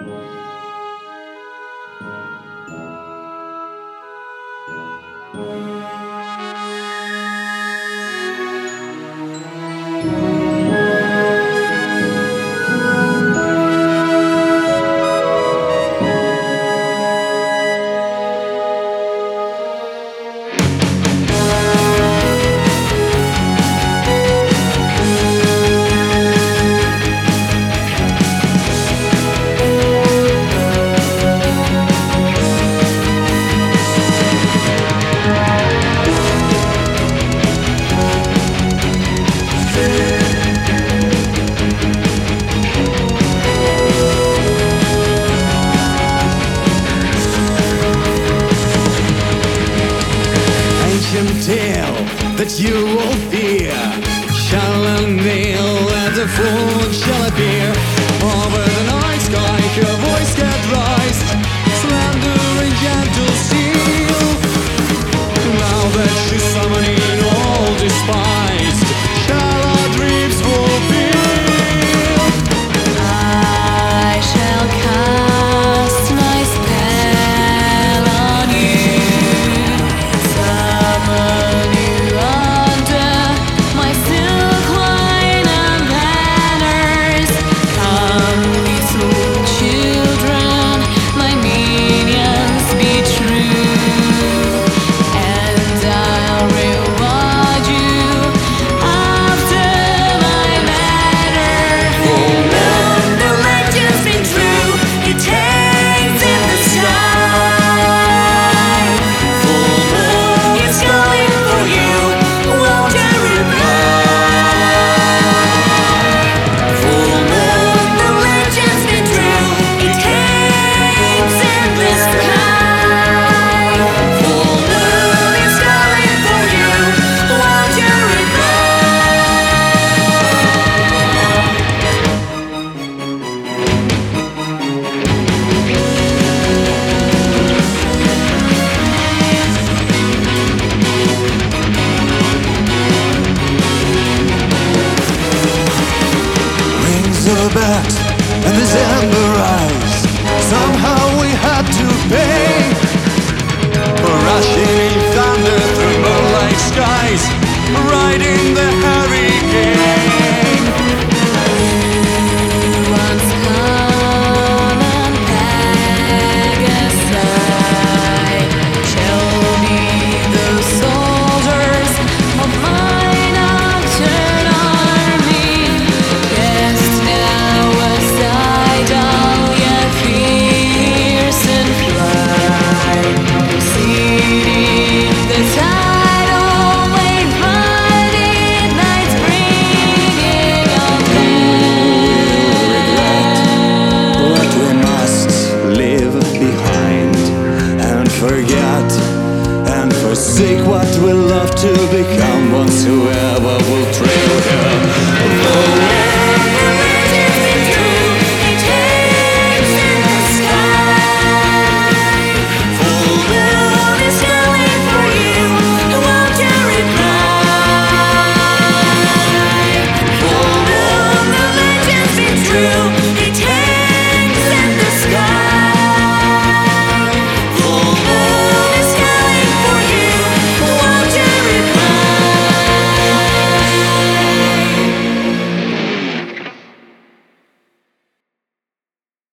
Tale that you will fear shall unveil, and the fool shall appear. Over the night sky her voice can rise, slender and gentle steel. Now that she's summoning all despised, shall our dreams fulfill? I shall cast my spell on you, summon you under my silk line and banners. Come, little children, my minions, be true, and I'll reward you after my manner. Full moon, the legend's been true, it hangs in the sky. Full moon is calling for you, won't you reply? Full moon, the legend's been true, it hangs in the sky. Full moon is calling for you, won't you reply? Rings are back and there's amber eyes. Somehow we had to pay for rushing in thunder through moonlight skies, riding the hurricane. Once come and Pegasus, show me those soldiers of my nocturne army. Cast now aside all your fears and fly, proceeding the tidal wave, flooded nights bringing on What we must leave behind and forget and forsake what we love to become. Once whoever will trail her True.